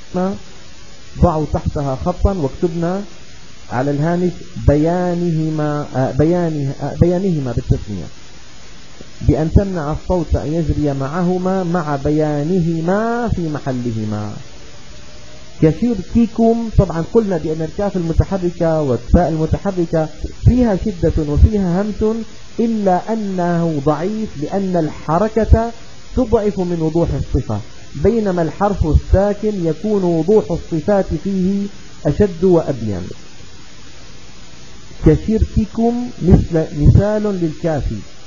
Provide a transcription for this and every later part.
ضعوا تحتها خطا واكتبنا على الهامش بيانهما بالتسمية، بأن تمنع الصوت أن يجري معهما مع بيانهما في محلهما. يشيركيكم، طبعا قلنا بأن الكاف المتحركة والتاء المتحركة فيها شدة وفيها همس، إلا أنه ضعيف لأن الحركة تضعف من وضوح الصفة، بينما الحرف الساكن يكون وضوح الصفات فيه أشد وأبين. كشرككم مثال للكاف.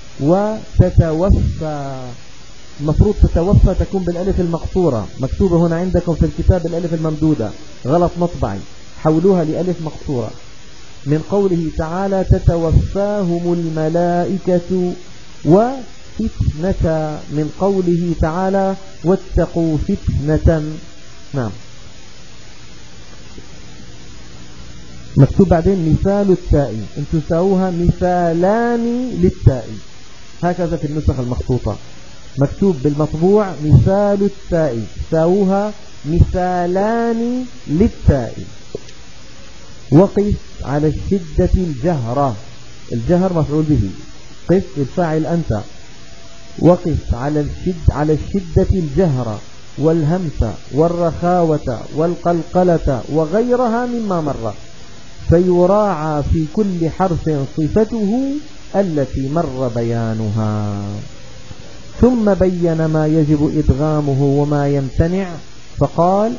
وتتوفى، المفروض تتوفى تكون بالألف المقصورة، مكتوبة هنا عندكم في الكتاب الألف الممدودة، غلط مطبعي، حولوها لألف مقصورة. من قوله تعالى تتوفاهم الملائكة وفتنة، من قوله تعالى واتقوا فتنة. نعم، مكتوب بعدين مثال التاء، انتوا ساوها مثالان للتاء، هكذا في النسخ المخطوطة مكتوب بالمطبوع مثال التاء، ساوها مثالان للتاء. وقف على الشدة الجهرة، الجهر مفعول به، قف الفاعل أنت، وقف على الشدة الجهرة والهمس والرخاوة والقلقلة وغيرها مما مر، فيراعى في كل حرف صفته التي مر بيانها. ثم بين ما يجب إدغامه وما يمتنع، فقال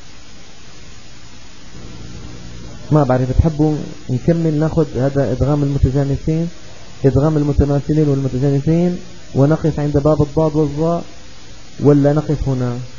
ما بعرف تحبوا نكمل ناخذ هذا إدغام المتجانسين، إدغام المتماثلين والمتجانسين، ونقف عند باب الضاد والظاء، ولا نقف هنا؟